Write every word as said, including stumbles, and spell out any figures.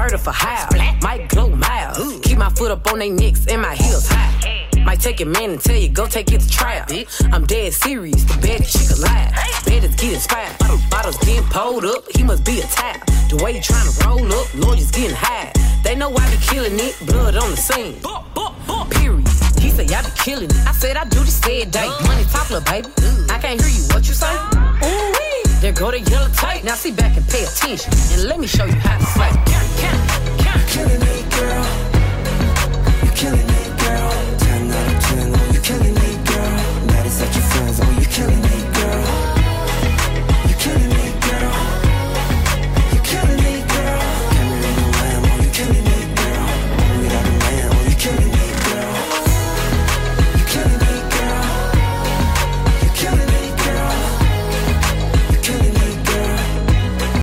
murder for hire. Might glow miles. Keep my foot up on they necks and my heels high. Might take your man and tell you, go take it to trial. I'm dead serious, the baddest chick alive. Baddest get inspired. Bottles getting pulled up, he must be a type. The way he tryna roll up, lawyers getting high. They know I be killing it, blood on the scene. Period. He said, I be killing it. I said, I do this every day. Money talk, little baby. I can't hear you, what you say? Ooh-wee. There go the yellow tape. Now sit back and pay attention, and let me show you how to fight. You're killing it, girl. You're killing it.